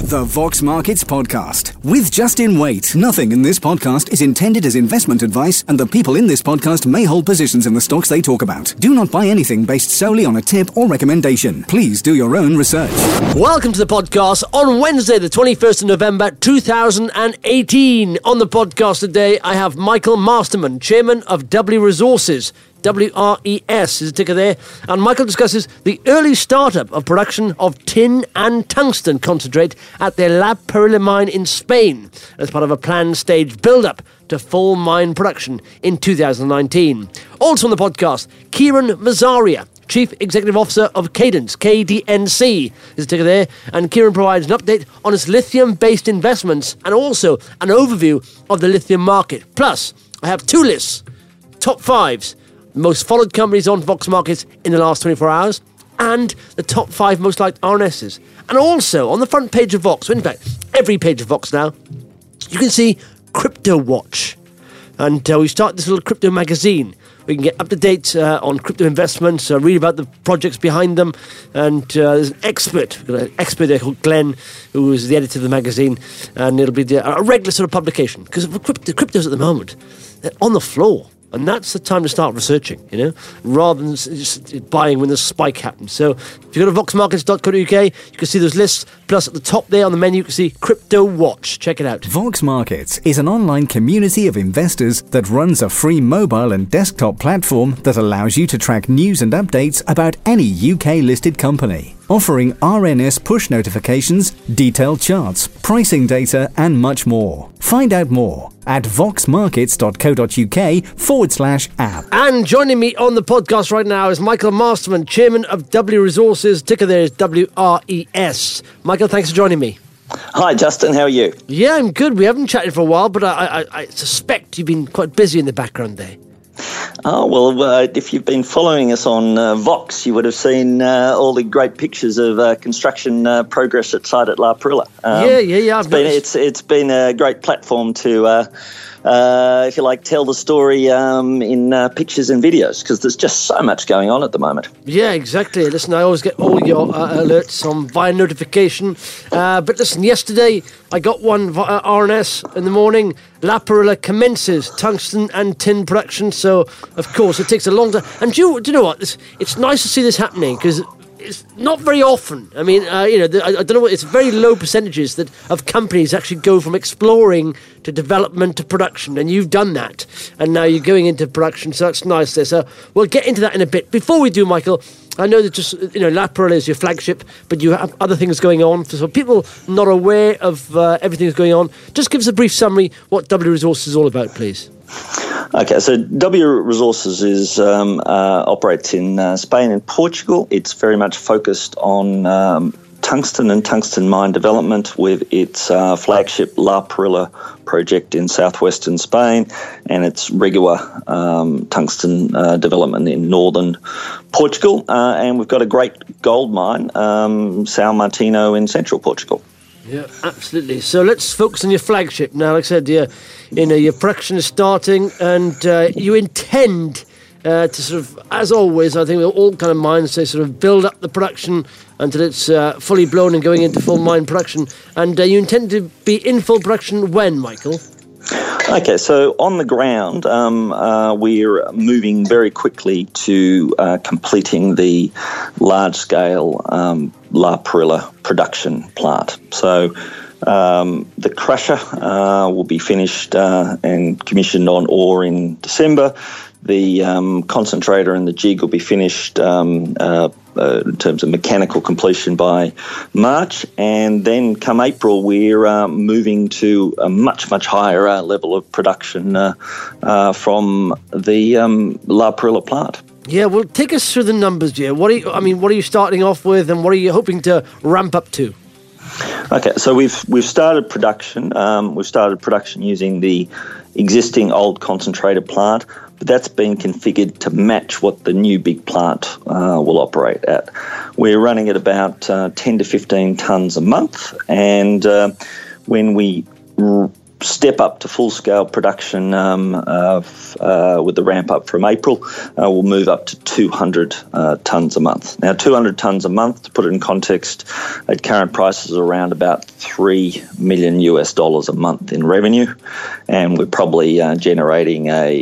The Vox Markets Podcast with Justin Waite. Nothing in this podcast is intended as investment advice, and the people in this podcast may hold positions in the stocks they talk about. Do not buy anything based solely on a tip or recommendation. Please do your own research. Welcome to the podcast on Wednesday, the 21st of November, 2018. On the podcast today, I have Michael Masterman, Chairman of W Resources. WRES is a ticker there, and Michael discusses the early startup of production of tin and tungsten concentrate at their La Perla mine in Spain as part of a planned stage build-up to full mine production in 2019. Also on the podcast, Kieran Mazaria, Chief Executive Officer of Cadence, KDNC is a ticker there, and Kieran provides an update on its lithium-based investments and also an overview of the lithium market. Plus, I have two lists, top fives, most followed companies on Vox Markets in the last 24 hours, and the top 5 most liked RNSs. And also, on the front page of Vox, in fact, every page of Vox now, you can see Crypto Watch. And we start this little crypto magazine. We can get up-to-date on crypto investments, read about the projects behind them, and there's an expert there called Glenn, who is the editor of the magazine, and it'll be a regular sort of publication, because cryptos at the moment, they're on the floor. And that's the time to start researching, rather than just buying when the spike happens. So if you go to voxmarkets.co.uk, you can see those lists. Plus at the top there on the menu, you can see Crypto Watch. Check it out. Vox Markets is an online community of investors that runs a free mobile and desktop platform that allows you to track news and updates about any UK-listed company, offering RNS push notifications, detailed charts, pricing data, and much more. Find out more at voxmarkets.co.uk/app. And joining me on the podcast right now is Michael Masterman, Chairman of W Resources. Ticker there is WRES. Michael, thanks for joining me. Hi, Justin. How are you? Yeah, I'm good. We haven't chatted for a while, but I suspect you've been quite busy in the background there. Oh, well, if you've been following us on Vox, you would have seen all the great pictures of construction progress at site at La Perla. Yeah. It's been a great platform to, if you like, tell the story in pictures and videos, because there's just so much going on at the moment. Yeah, exactly. Listen, I always get all your alerts via notification. But listen, yesterday I got one via RNS in the morning. La Perla commences tungsten and tin production, so of course it takes a long time. And do you know what? It's nice to see this happening, because it's not very often. I mean, I don't know. It's very low percentages that of companies actually go from exploring to development to production, and you've done that, and now you're going into production. So that's nice there. So we'll get into that in a bit. Before we do, Michael, I know that just La Perla is your flagship, but you have other things going on. So people not aware of everything that's going on, just give us a brief summary what W Resources is all about, please. Okay, so W Resources operates in Spain and Portugal. It's very much focused on tungsten and tungsten mine development, with its flagship La Perla project in southwestern Spain and its Regua tungsten development in northern Portugal. And we've got a great gold mine, São Martinho, in central Portugal. Yeah, absolutely. So let's focus on your flagship now. Like I said, your production is starting, and you intend to sort of, as always, I think with all kind of mines, they sort of build up the production until it's fully blown and going into full mine production. And you intend to be in full production when, Michael? Okay, so on the ground, we're moving very quickly to completing the large-scale La Perla production plant. So the crusher will be finished and commissioned on ore in December. The concentrator and the jig will be finished in terms of mechanical completion by March, and then come April we're moving to a much higher level of production from the La Perla plant. Yeah, well, take us through the numbers here. What are you starting off with, and what are you hoping to ramp up to? Okay, so we've started production. We've started production using the existing old concentrator plant, but that's been configured to match what the new big plant will operate at. We're running at about 10 to 15 tonnes a month, and when we step up to full-scale production with the ramp-up from April. We'll move up to 200 tonnes a month. Now, 200 tonnes a month, to put it in context, at current prices around about $3 million a month in revenue, and we're probably generating a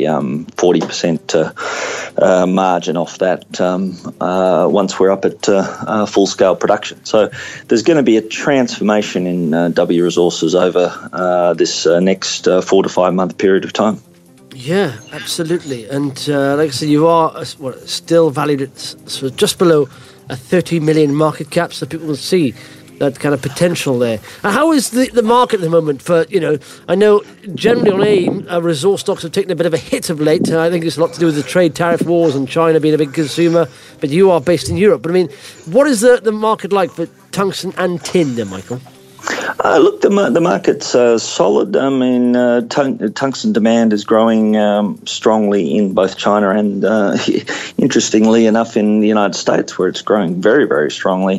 40% margin off that once we're up at full-scale production. So there's going to be a transformation in W Resources over this next 4 to 5 month period of time. Yeah, absolutely. And like I said, you are still valued at sort of just below a 30 million market cap, so people will see that kind of potential there. How is the market at the moment for, I know generally on AIM, resource stocks have taken a bit of a hit of late. I think it's a lot to do with the trade tariff wars and China being a big consumer, but you are based in Europe. But I mean, what is the market like for tungsten and tin then, Michael? Look, the market's solid. I mean, tungsten demand is growing strongly in both China and, interestingly enough, in the United States, where it's growing very, very strongly.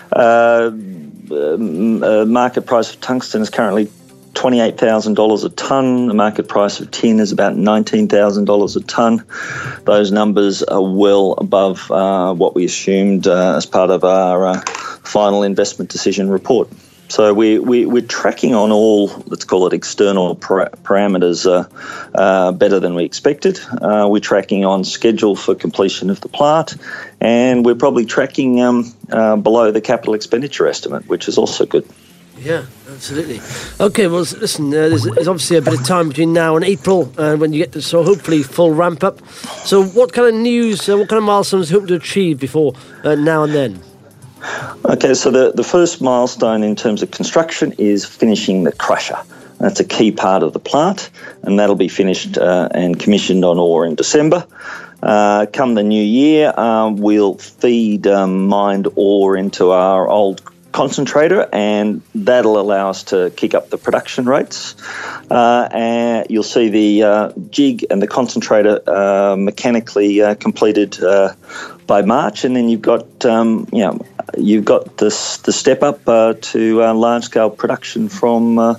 Market price of tungsten is currently $28,000 a tonne. The market price of tin is about $19,000 a tonne. Those numbers are well above what we assumed as part of our final investment decision report. So we're tracking on all, let's call it external parameters, better than we expected. We're tracking on schedule for completion of the plant, and we're probably tracking below the capital expenditure estimate, which is also good. Yeah, absolutely. Okay, well, listen, there's obviously a bit of time between now and April when you get to, so hopefully, full ramp up. So what kind of news, what kind of milestones do you hope to achieve before now and then? Okay, so the first milestone in terms of construction is finishing the crusher. That's a key part of the plant, and that'll be finished and commissioned on ore in December. Come the new year, we'll feed mined ore into our old concentrator, and that'll allow us to kick up the production rates. And you'll see the jig and the concentrator mechanically completed by March, and then you've got you've got the step up to large scale production from the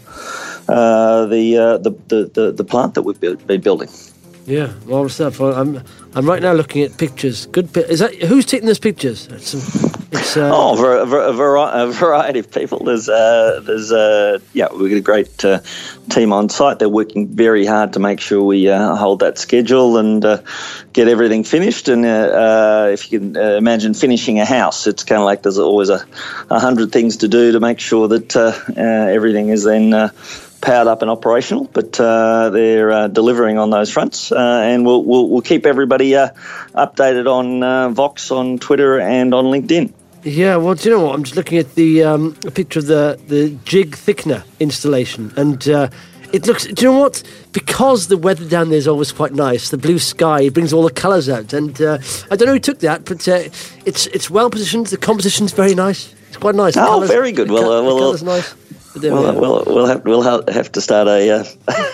plant that we've been building. Yeah, well stuff. I'm right now looking at pictures. Good. Is that who's taking those pictures? It's a variety of people. There's we've got a great team on site. They're working very hard to make sure we hold that schedule and get everything finished. And if you can imagine finishing a house, it's kind of like there's always 100 things to do to make sure that everything is then powered up and operational, but they're delivering on those fronts, and we'll keep everybody updated on Vox, on Twitter, and on LinkedIn. Yeah, well, do you know what? I'm just looking at the a picture of the jig thickener installation, and it looks. Do you know what? Because the weather down there is always quite nice, the blue sky brings all the colours out, and I don't know who took that, but it's well positioned. The composition's very nice. It's quite nice. Oh, very good. The colour's nice. We'll have to start a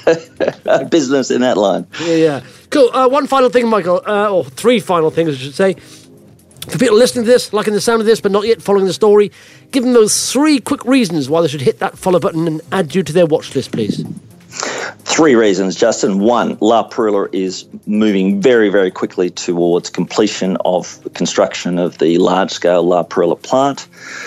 business in that line. Yeah. Cool. One final thing, Michael, or three final things, I should say. For people listening to this, liking the sound of this, but not yet following the story, give them those three quick reasons why they should hit that follow button and add you to their watch list, please. Three reasons, Justin. One, La Perilla is moving very, very quickly towards completion of the construction of the large-scale La Perilla plant.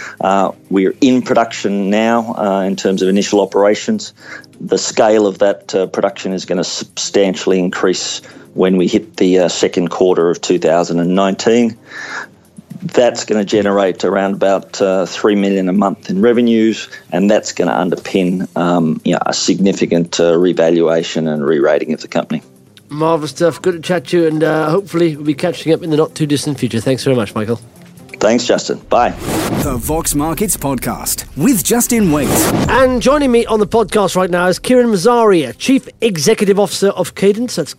We're in production now in terms of initial operations. The scale of that production is going to substantially increase when we hit the second quarter of 2019. That's going to generate around about $3 million a month in revenues, and that's going to underpin a significant revaluation and re-rating of the company. Marvellous stuff. Good to chat to you, and hopefully we'll be catching up in the not-too-distant future. Thanks very much, Michael. Thanks, Justin. Bye. The Vox Markets Podcast with Justin Waite. And joining me on the podcast right now is Kieran Mazzaria, Chief Executive Officer of Cadence. That's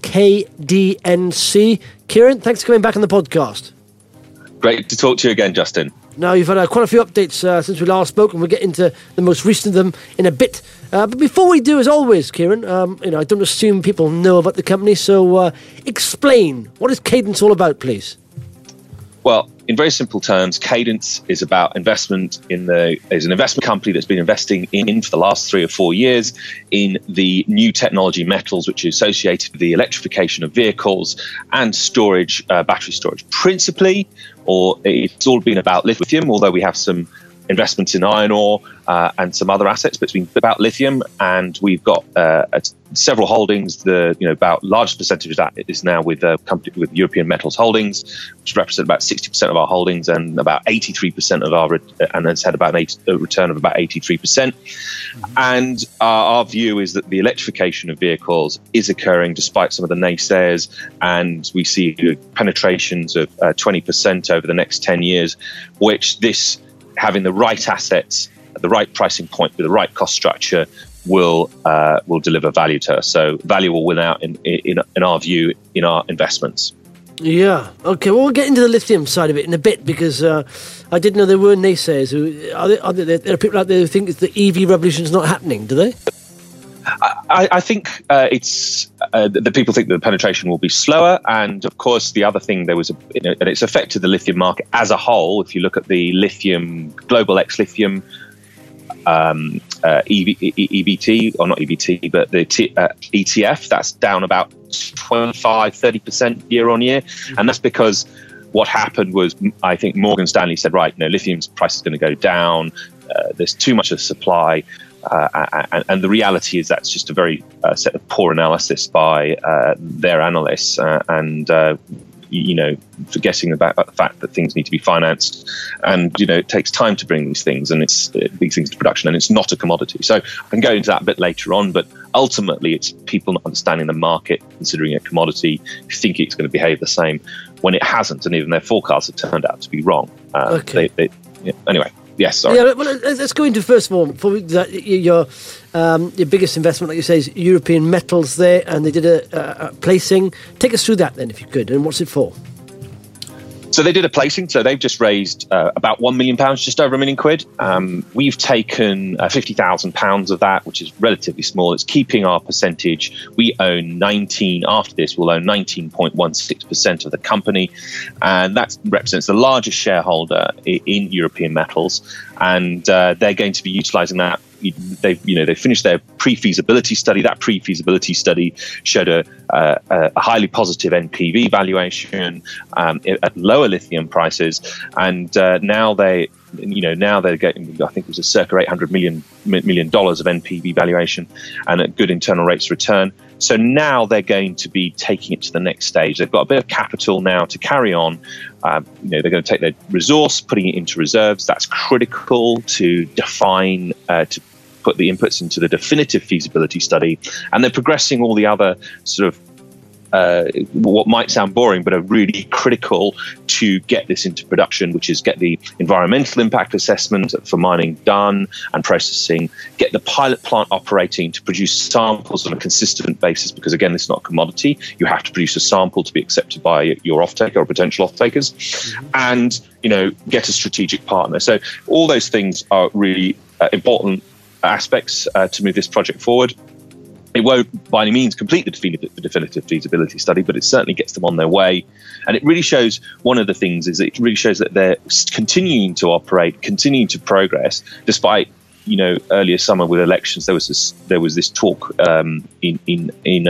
KDNC. Kieran, thanks for coming back on the podcast. Great to talk to you again, Justin. Now, you've had quite a few updates since we last spoke, and we'll get into the most recent of them in a bit. But before we do, as always, Kieran, I don't assume people know about the company, so explain. What is Cadence all about, please? Well, in very simple terms, Cadence is about investment is an investment company that's been investing in for the last 3 or 4 years in the new technology metals, which is associated with the electrification of vehicles and storage, battery storage, principally, or it's all been about lithium, although we have some investments in iron ore and some other assets, but it's been about lithium, and we've got several holdings. About largest percentage of that is now with a company with European Metals Holdings, which represent about 60% of our holdings and about 83% of our, and has had about a return of about 83%. And our view is that the electrification of vehicles is occurring despite some of the naysayers, and we see penetrations of 20% over the next 10 years, which this having the right assets at the right pricing point with the right cost structure will deliver value to us. So value will win out in our view in our investments. Yeah. Okay. Well, we'll get into the lithium side of it in a bit, because I didn't know there were naysayers. There are people out there who think the EV revolution is not happening. Do they? I think it's the people think that the penetration will be slower, and of course the other thing and it's affected the lithium market as a whole. If you look at the lithium global ex-lithium EBT, or not EBT, but the ETF, that's down about 25-30% year on year, and that's because what happened was, I think Morgan Stanley said, right, lithium's price is going to go down. There's too much of supply. And the reality is that's just a very set of poor analysis by their analysts, forgetting about the fact that things need to be financed, and it takes time to bring these things to production, and it's not a commodity. So I can go into that a bit later on, but ultimately it's people not understanding the market, considering a commodity, thinking it's going to behave the same when it hasn't, and even their forecasts have turned out to be wrong. Okay. Anyway. Yes, sorry. Yeah, well, let's go into, first of all, your biggest investment, like you say, is European Metals there, and they did a placing. Take us through that then, if you could, and what's it for? So they did a placing. So they've just raised about £1 million, just over £1 million. We've taken £50,000 of that, which is relatively small. It's keeping our percentage. We own after this, we'll own 19.16% of the company. And that represents the largest shareholder in European Metals. And they're going to be utilising that. They finished their pre-feasibility study. That pre-feasibility study showed a highly positive NPV valuation at lower lithium prices, and now they're getting, I think it was a circa $800 million of NPV valuation and at good internal rates of return. So now they're going to be taking it to the next stage. They've got a bit of capital now to carry on. They're going to take their resource, putting it into reserves. That's critical to define, to put the inputs into the definitive feasibility study. And they're progressing all the other sort of what might sound boring, but are really critical to get this into production, which is get the environmental impact assessment for mining done and processing, get the pilot plant operating to produce samples on a consistent basis, because again, this is not a commodity. You have to produce a sample to be accepted by your offtaker or potential offtakers, and get a strategic partner. So all those things are really important aspects to move this project forward. It won't by any means complete the definitive feasibility study, but it certainly gets them on their way. And it really shows, one of the things is it really shows that they're continuing to operate, continuing to progress, despite, earlier summer with elections, there was this talk in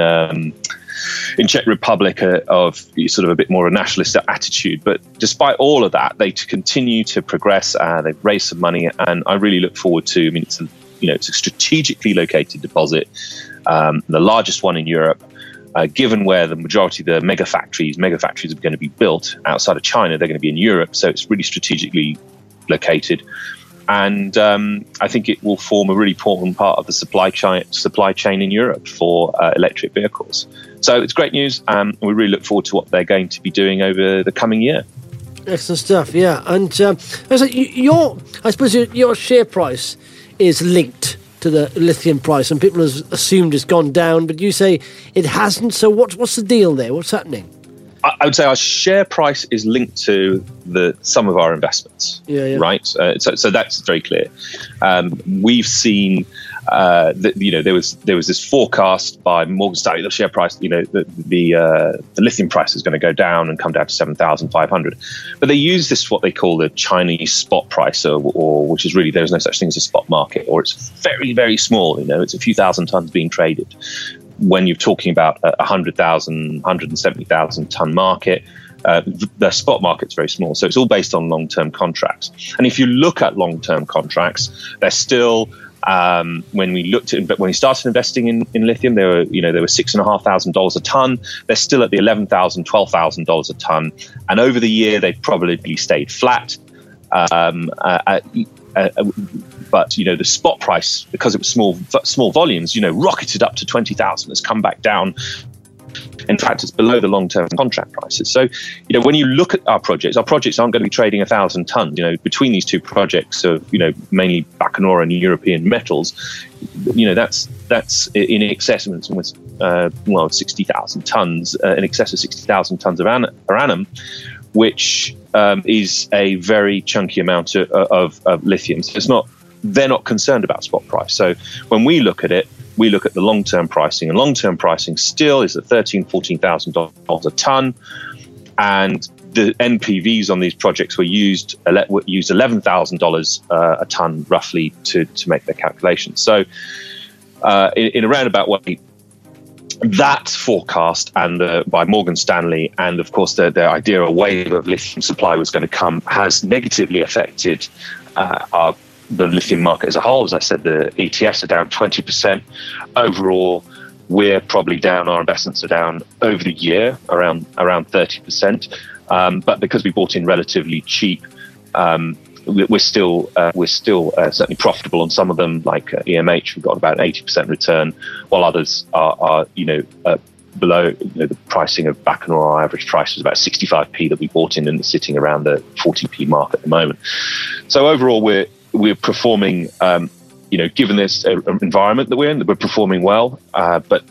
Czech Republic of sort of a bit more of a nationalist attitude. But despite all of that, they continue to progress. They've raised some money, and I really look forward to, it's a strategically located deposit. The largest one in Europe, given where the majority of the mega factories are going to be built outside of China, they're going to be in Europe. So it's really strategically located. And I think it will form a really important part of the supply chain in Europe for electric vehicles. So it's great news. And we really look forward to what they're going to be doing over the coming year. Excellent stuff, yeah. And I suppose your share price is linked to the lithium price, and people have assumed it's gone down, but you say it hasn't. So what's the deal there? What's happening? I would say our share price is linked to some of our investments, right? So that's very clear. We've seen that, there was this forecast by Morgan Stanley, the share price, the lithium price is going to go down and come down to 7,500. But they use this what they call the Chinese spot price, or which is really, there's no such thing as a spot market, or it's very, very small. It's a few thousand tons being traded. When you're talking about a 100,000, 170,000 ton market, the spot market's very small. So it's all based on long-term contracts. And if you look at long-term contracts, they're still, when we started investing in lithium, they were $6,500 a ton. They're still at the $11,000, $12,000 a ton. And over the year, they've probably stayed flat. But the spot price, because it was small volumes, rocketed up to 20,000. It's come back down. In fact, it's below the long-term contract prices. So, when you look at our projects aren't going to be trading 1,000 tons. Between these two projects of mainly Bacanora and European Metals, that's in excess of 60,000 tons, in excess of 60,000 tons per annum, which is a very chunky amount of lithium. So they're not concerned about spot price. So when we look at it, we look at the long-term pricing, and long-term pricing still is at $13,000, $14,000 a ton. And the NPVs on these projects were used $11,000 a ton roughly to make their calculations. So in a roundabout way, that forecast and by Morgan Stanley, and of course the idea a wave of lithium supply was going to come, has negatively affected the lithium market as a whole. As I said, the ETFs are down 20%. Overall, we're probably down, our investments are down over the year around 30%. But because we bought in relatively cheap, we're still certainly profitable on some of them, like EMH. We've got about an 80% return, while others are below. The pricing of Bacanora, our average price was about 65p that we bought in, and it's sitting around the 40p mark at the moment. So overall, we're performing, given this environment that we're in, we're performing well. But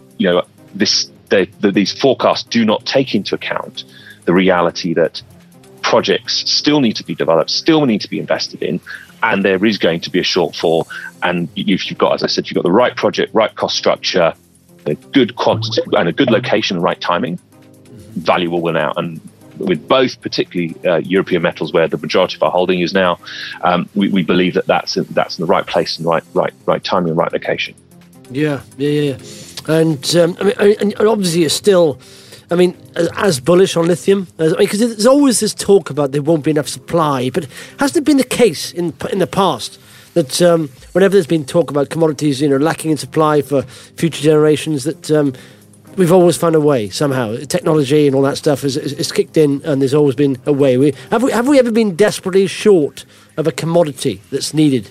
these forecasts do not take into account the reality that projects still need to be developed, still need to be invested in, and there is going to be a shortfall. And you've got, as I said, you've got the right project, right cost structure, a good quantity, and a good location, right timing, value will win out. And with both, particularly European Metals, where the majority of our holding is now, we believe that's in the right place and right timing and right location. Yeah. And and obviously, it's still, as bullish on lithium, because there's always this talk about there won't be enough supply. But hasn't it been the case in the past that whenever there's been talk about commodities, lacking in supply for future generations, that we've always found a way somehow? Technology and all that stuff is kicked in, and there's always been a way. Have we ever been desperately short of a commodity that's needed?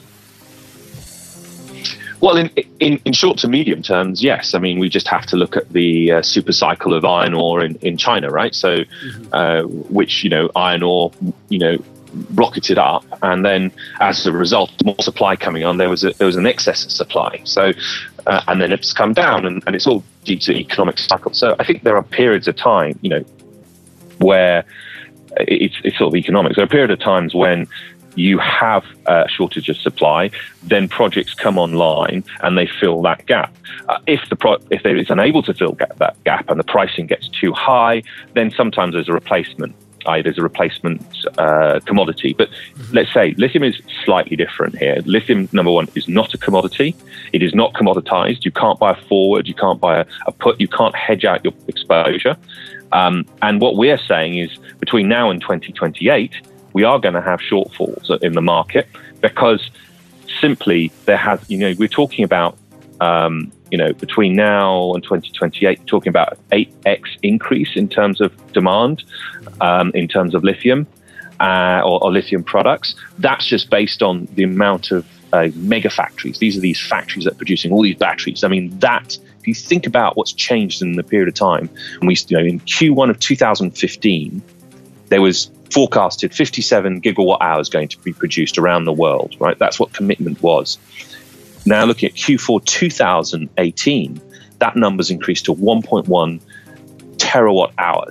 Well, in short to medium terms, yes. We just have to look at the super cycle of iron ore in China, right? So, which iron ore, rocketed up, and then as a result, more supply coming on, there was an excess of supply. So, and then it's come down, and it's all due to economic cycle. So, I think there are periods of time, where it's sort of economics. There are periods of times when you have a shortage of supply, then projects come online and they fill that gap. If it's unable to fill that gap and the pricing gets too high, then sometimes there's a replacement. There's a replacement commodity. But let's say lithium is slightly different here. Lithium, number one, is not a commodity. It is not commoditized. You can't buy a forward. You can't buy a put. You can't hedge out your exposure. And what we're saying is between now and 2028, we are going to have shortfalls in the market, because simply we're talking about, between now and 2028, talking about 8x increase in terms of demand, in terms of lithium or lithium products. That's just based on the amount of mega factories. These are these factories that are producing all these batteries. If you think about what's changed in the period of time, and in Q1 of 2015, there was forecasted 57 gigawatt hours going to be produced around the world, right? That's what commitment was. Now looking at Q4 2018, that number's increased to 1.1 terawatt hours.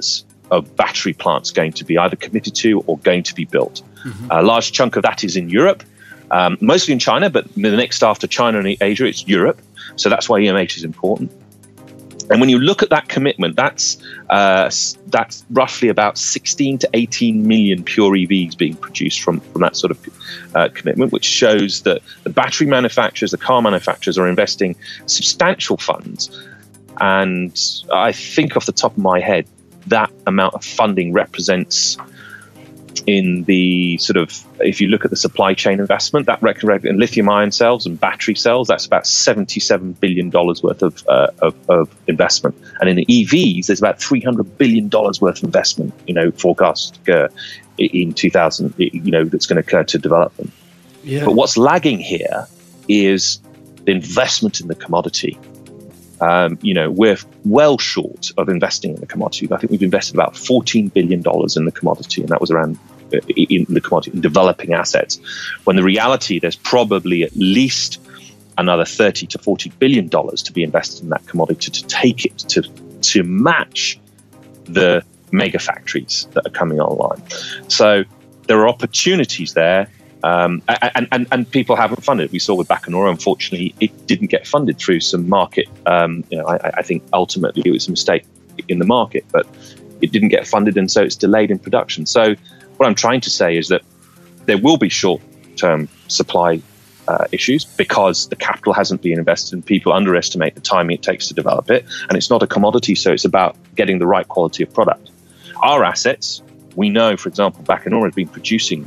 of battery plants going to be either committed to or going to be built. A large chunk of that is in Europe, mostly in China, but the next after China and Asia, it's Europe. So that's why EMH is important. And when you look at that commitment, that's roughly about 16 to 18 million pure EVs being produced from that sort of commitment, which shows that the battery manufacturers, the car manufacturers are investing substantial funds. And I think off the top of my head, that amount of funding represents in the sort of, if you look at the supply chain investment, that in lithium ion cells and battery cells, that's about $77 billion worth of investment. And in the EVs, there's about $300 billion worth of investment, forecast in 2000, that's going to occur to develop them. Yeah. But what's lagging here is the investment in the commodity. We're well short of investing in the commodity. I think we've invested about $14 billion in the commodity, and that was around in the commodity, in developing assets. When the reality, there's probably at least another $30 to $40 billion to be invested in that commodity to take it to match the mega factories that are coming online. So there are opportunities there. And people haven't funded. We saw with Bacanora, unfortunately, it didn't get funded through some market. I think ultimately it was a mistake in the market, but it didn't get funded, and so it's delayed in production. So what I'm trying to say is that there will be short-term supply issues because the capital hasn't been invested and people underestimate the time it takes to develop it. And it's not a commodity, so it's about getting the right quality of product. Our assets, we know, for example, Bacanora has been producing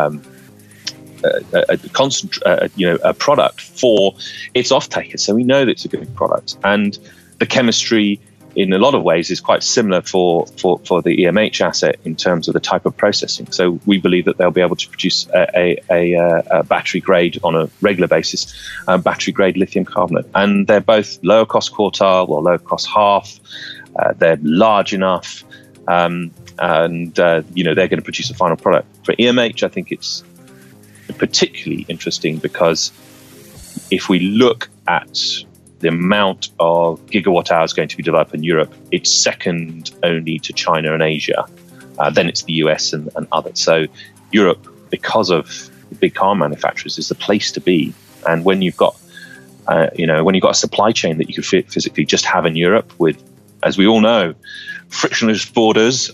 a product for its off-takers, so we know that it's a good product, and the chemistry in a lot of ways is quite similar for the EMH asset in terms of the type of processing. So we believe that they'll be able to produce a battery grade on a regular basis, battery grade lithium carbonate, and they're both lower cost quartile or lower cost half. They're large enough, and they're going to produce a final product. For EMH, I think it's particularly interesting because if we look at the amount of gigawatt hours going to be developed in Europe, it's second only to China and Asia. Then it's the US and others. So Europe, because of the big car manufacturers, is the place to be. And when you've got, when you've got a supply chain that you could physically just have in Europe with, as we all know, frictionless borders,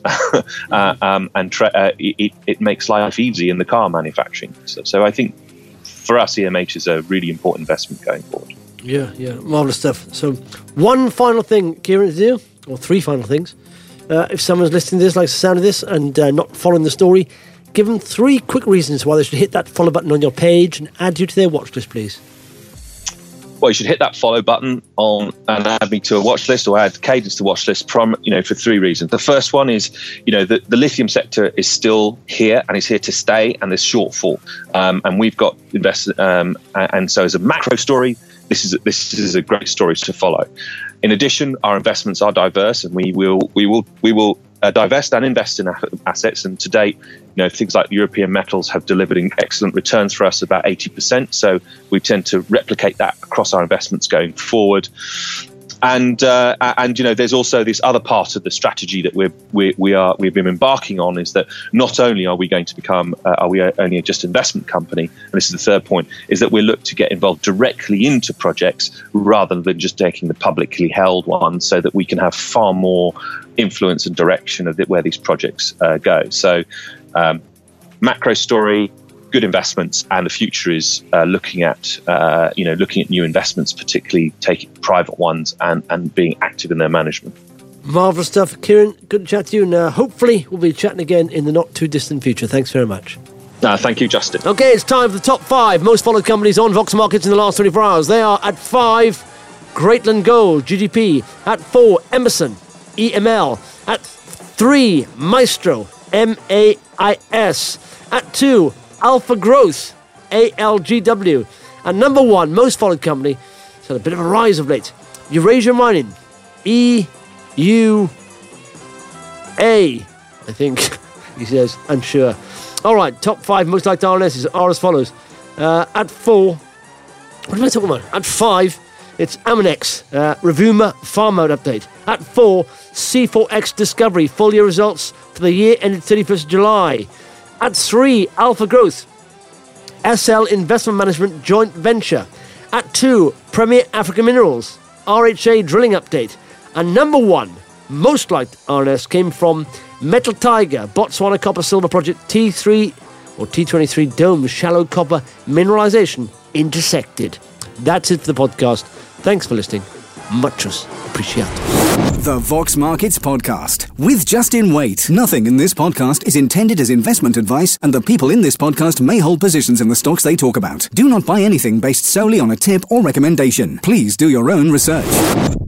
it makes life easy in the car manufacturing. So I think for us, EMH is a really important investment going forward. Yeah, marvellous stuff. So one final thing, Kieran, to do, or three final things. If someone's listening to this, likes the sound of this, and not following the story, give them three quick reasons why they should hit that follow button on your page and add you to their watch list, please. Well, you should hit that follow button and add me to a watch list, or add Cadence to watch list for three reasons. The first one is, the lithium sector is still here and it's here to stay, and there's shortfall. And we've got investors, and so as a macro story, this is a great story to follow. In addition, our investments are diverse, and we will divest and invest in assets. And to date, things like European metals have delivered excellent returns for us, about 80%. So we tend to replicate that across our investments going forward. And there's also this other part of the strategy that we've been embarking on, is that not only are we going to become are we only just investment company, and this is the third point, is that we look to get involved directly into projects rather than just taking the publicly held ones, so that we can have far more influence and direction of where these projects go. So macro story, good investments, and the future is looking at new investments, particularly taking private ones and being active in their management. Marvellous stuff. Kieran, good to chat to you, and hopefully we'll be chatting again in the not too distant future. Thanks very much. Thank you, Justin. Okay, it's time for the top 5 most followed companies on Vox Markets in the last 24 hours. They are at 5, Greatland Gold, GGP. At 4, Emerson, EML. At 3, Maestro, MAIS. At 2, Alpha Growth, ALGW. And number 1 most followed company, it's had a bit of a rise of late, Eurasia Mining, EUA, I think he says, unsure. All right, top 5 most liked RNSs are as follows. At 4, what am I talking about? At 5, it's Aminex, Rovuma farm mode update. At 4, C4X Discovery, full year results for the year ended 31st July. At 3, Alpha Growth, SL Investment Management joint venture. At 2, Premier Africa Minerals, RHA drilling update. And number 1, most liked RNS, came from Metal Tiger, Botswana Copper Silver Project T3 or T23 Dome shallow copper mineralization intersected. That's it for the podcast. Thanks for listening. Muchos appreciated. The Vox Markets Podcast with Justin Waite. Nothing in this podcast is intended as investment advice, and the people in this podcast may hold positions in the stocks they talk about. Do not buy anything based solely on a tip or recommendation. Please do your own research.